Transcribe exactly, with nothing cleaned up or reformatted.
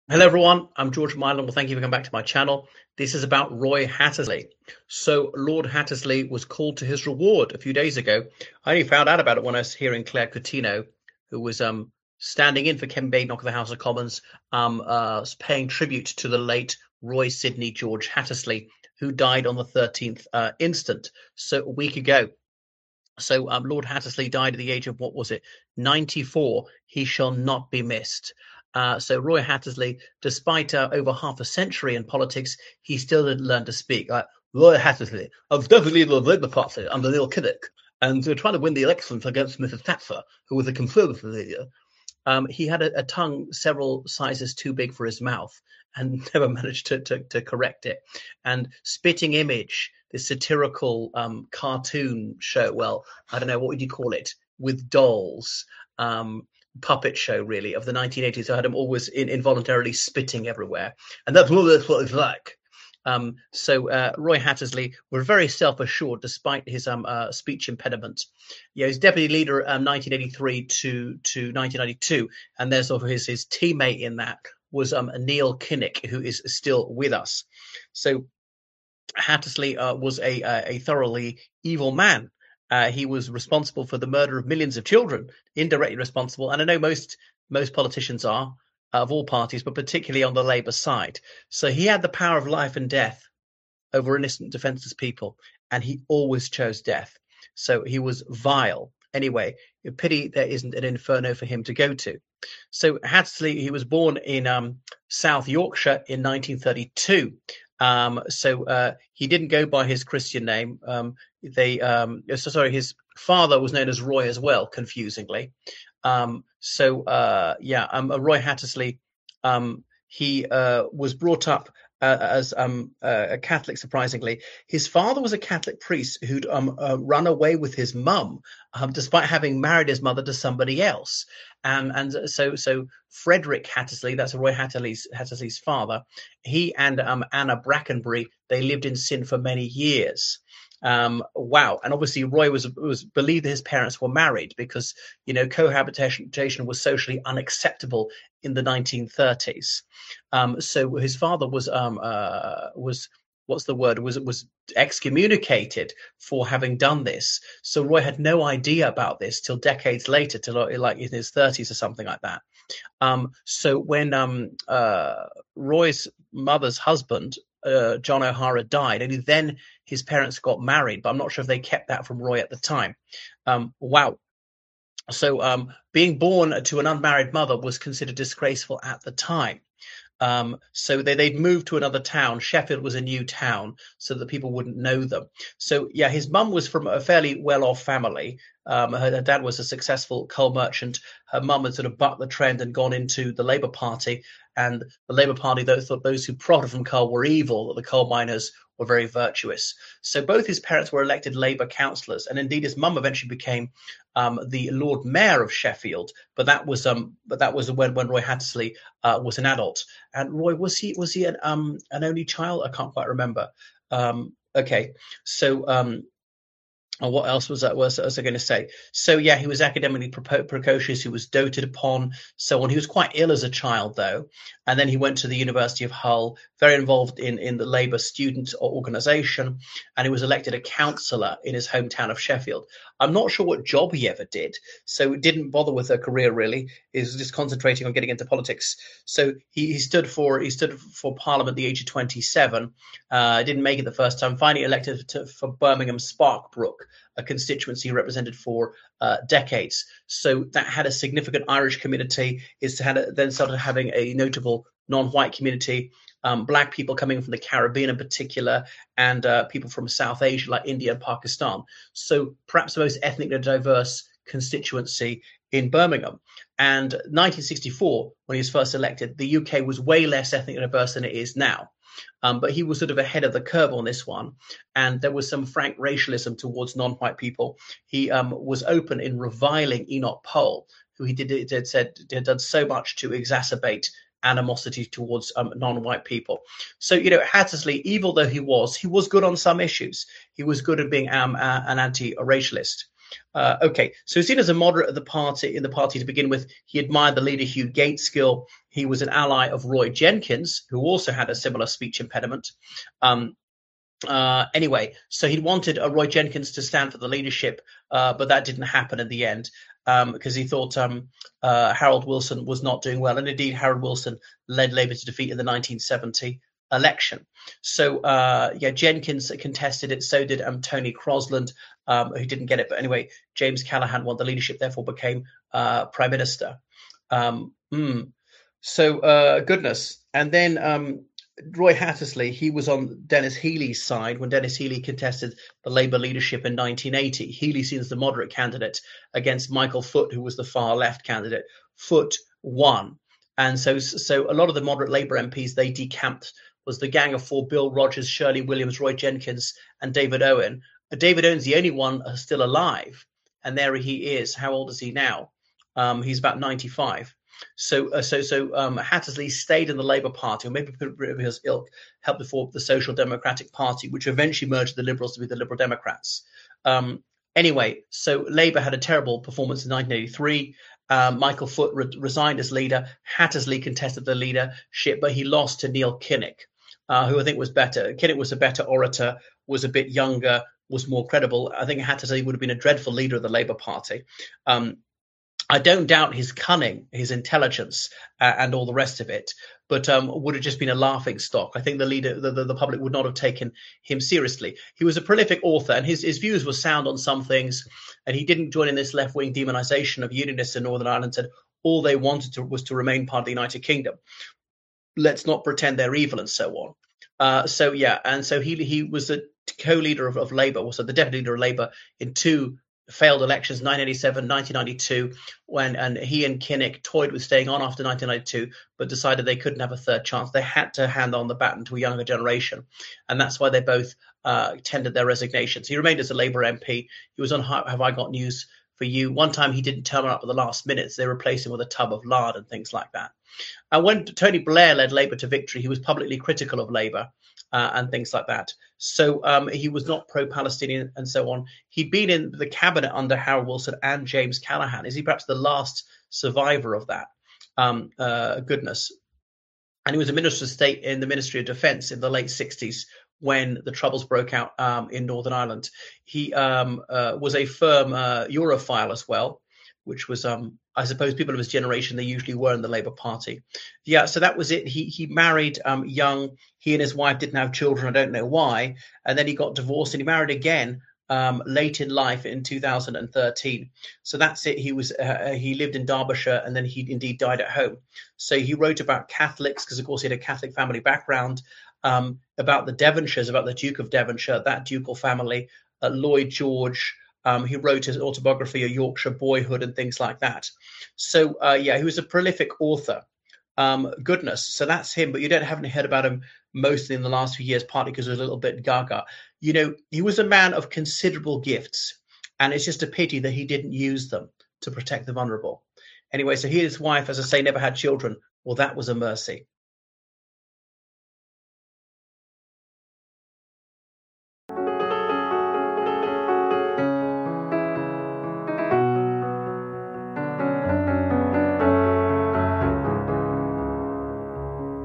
Hello everyone, I'm George Milan. Well, thank you for coming back to my channel. This is about Roy Hattersley. So Lord Hattersley was called to his reward a few days ago. I only found out about it when I was hearing Claire Coutinho, who was um, standing in for Kevin Badenoch of the House of Commons, um, uh, paying tribute to the late Roy Sidney George Hattersley, who died on the thirteenth uh, instant, so a week ago. So um, Lord Hattersley died at the age of, what was it, ninety-four. He shall not be missed. Uh, so Roy Hattersley, despite uh, over half a century in politics, he still didn't learn to speak. Like, Roy Hattersley, I was definitely the Labour Party under Neil Kinnock, and they were trying to win the elections against Missus Thatcher, who was a Conservative leader. Um, he had a, a tongue several sizes too big for his mouth and never managed to, to, to correct it. And Spitting Image, this satirical um, cartoon show, well, I don't know, what would you call it, with dolls, um, puppet show, really, of the nineteen eighties. I had him always in, involuntarily spitting everywhere. And that's more or less what it's like. Um, so uh, Roy Hattersley was very self-assured despite his um, uh, speech impediment. Yeah, he's deputy leader um, nineteen eighty-three to to nineteen ninety-two, and there's sort of his his teammate in that was um, Neil Kinnock, who is still with us. So Hattersley uh, was a, a a thoroughly evil man. Uh, he was responsible for the murder of millions of children, indirectly responsible, and I know most most politicians are uh, of all parties, but particularly on the Labour side. So he had the power of life and death over innocent, defenseless people, and he always chose death. So he was vile. Anyway, a pity there isn't an inferno for him to go to. So Hattersley, he was born in um, South Yorkshire in nineteen thirty-two. Um, so uh, he didn't go by his Christian name. Um, they, um, so sorry, his father was known as Roy as well, confusingly. Um, so uh, yeah, um, Roy Hattersley, um, he uh, was brought up uh, as um, uh, a Catholic, surprisingly. His father was a Catholic priest who'd um, uh, run away with his mum, um, despite having married his mother to somebody else. Um, and so, so Frederick Hattersley, that's Roy Hattersley's, Hattersley's father, he and um, Anna Brackenbury, they lived in sin for many years. Um, wow. And obviously Roy was was believed that his parents were married because, you know, cohabitation was socially unacceptable in the nineteen thirties. Um, so his father was um, uh, was what's the word was was excommunicated for having done this. So Roy had no idea about this till decades later, till like in his thirties or something like that. Um, so when um, uh, Roy's mother's husband, uh, John O'Hara, died, only then his parents got married, but I'm not sure if they kept that from Roy at the time. Um, wow. So um, being born to an unmarried mother was considered disgraceful at the time. Um, so they, they'd moved to another town. Sheffield was a new town, so that people wouldn't know them. So, yeah, his mum was from a fairly well-off family. Um, her, her dad was a successful coal merchant. Her mum had sort of bucked the trend and gone into the Labour Party. And the Labour Party those, thought those who profited from coal were evil, that the coal miners were very virtuous. So both his parents were elected Labour councillors. And indeed, his mum eventually became um, the Lord Mayor of Sheffield. But that was um, but that was when, when Roy Hattersley uh, was an adult. And Roy, was he was he an um an only child? I can't quite remember. Um, okay, so um, and what else was that? Was, was I going to say? So yeah, he was academically pre- precocious. He was doted upon, so on. He was quite ill as a child, though, and then he went to the University of Hull, very involved in in the Labour student organisation, and he was elected a councillor in his hometown of Sheffield. I'm not sure what job he ever did, so didn't bother with a career really. He was just concentrating on getting into politics. So he, he stood for he stood for Parliament at the age of twenty-seven. Uh, didn't make it the first time. Finally elected to, for Birmingham Sparkbrook, a constituency he represented for uh, decades. So that had a significant Irish community. Is had a, then started having a notable non-white community. Um, black people coming from the Caribbean in particular, and uh, people from South Asia like India and Pakistan. So perhaps the most ethnically diverse constituency in Birmingham. And nineteen sixty-four, when he was first elected, the U K was way less ethnically diverse than it is now. Um, but he was sort of ahead of the curve on this one. And there was some frank racialism towards non-white people. He um, was open in reviling Enoch Powell, who he did, did said had done so much to exacerbate animosity towards um, non-white people. So, you know, Hattersley, evil though he was, he was good on some issues. He was good at being um, uh, an anti-racialist. Uh, okay, so seen as a moderate of the party in the party to begin with, he admired the leader Hugh Gaitskell. He was an ally of Roy Jenkins, who also had a similar speech impediment. Um, uh, anyway, so he wanted uh, Roy Jenkins to stand for the leadership, uh, but that didn't happen in the end because um, he thought um, uh, Harold Wilson was not doing well. And indeed, Harold Wilson led Labour to defeat in the nineteen seventy election. So, uh, yeah, Jenkins contested it. So did um, Tony Crosland, um, who didn't get it. But anyway, James Callaghan won the leadership, therefore became uh, Prime Minister. Um, mm. So, uh, goodness. And then um, Roy Hattersley, he was on Denis Healey's side when Denis Healey contested the Labour leadership in nineteen eighty. Healey seen as the moderate candidate against Michael Foot, who was the far left candidate. Foot won. And so, so a lot of the moderate Labour M Ps, they decamped. Was the Gang of Four: Bill Rogers, Shirley Williams, Roy Jenkins, and David Owen. David Owen's the only one still alive, and there he is. How old is he now? Um, he's about ninety-five. So, uh, so, so um, Hattersley stayed in the Labour Party, or maybe his ilk helped to form the Social Democratic Party, which eventually merged the Liberals to be the Liberal Democrats. Um, anyway, so Labour had a terrible performance in nineteen eighty-three. Um, Michael Foot re- resigned as leader. Hattersley contested the leadership, but he lost to Neil Kinnock, uh, who I think was better. Kinnock was a better orator, was a bit younger, was more credible. I think Hattersley would have been a dreadful leader of the Labour Party. Um, I don't doubt his cunning, his intelligence, uh, and all the rest of it, but um, would have just been a laughing stock. I think the leader, the, the, the public would not have taken him seriously. He was a prolific author, and his, his views were sound on some things, and he didn't join in this left-wing demonization of unionists in Northern Ireland, said all they wanted to, was to remain part of the United Kingdom. Let's not pretend they're evil and so on. Uh, so, yeah, and so he he was the co-leader of, of Labour, also the deputy leader of Labour in two failed elections, nineteen eighty-seven, nineteen ninety-two, when and he and Kinnock toyed with staying on after nineteen ninety-two, but decided they couldn't have a third chance. They had to hand on the baton to a younger generation, and that's why they both uh, tendered their resignations. He remained as a Labour M P. He was on Have I Got News for You. One time he didn't turn up at the last minute, so they replaced him with a tub of lard and things like that. And when Tony Blair led Labour to victory, he was publicly critical of Labour uh, and things like that. So um, he was not pro-Palestinian and so on. He'd been in the cabinet under Harold Wilson and James Callaghan. Is he perhaps the last survivor of that? Um, uh, goodness. And he was a Minister of State in the Ministry of Defence in the late sixties when the Troubles broke out um, in Northern Ireland. He um, uh, was a firm uh, Europhile as well, which was, um, I suppose, people of his generation, they usually were in the Labour Party. Yeah, so that was it. He he married um, young. He and his wife didn't have children. I don't know why. And then he got divorced and he married again um, late in life in two thousand thirteen. So that's it. He was uh, he lived in Derbyshire and then he indeed died at home. So he wrote about Catholics because, of course, he had a Catholic family background, um, about the Devonshires, about the Duke of Devonshire, that ducal family, uh, Lloyd George. Um, he wrote his autobiography, A Yorkshire Boyhood, and things like that. So, uh, yeah, he was a prolific author. Um, goodness, so that's him. But you don't haven't heard about him mostly in the last few years, partly because he was a little bit gaga. You know, he was a man of considerable gifts, and it's just a pity that he didn't use them to protect the vulnerable. Anyway, so he and his wife, as I say, never had children. Well, that was a mercy.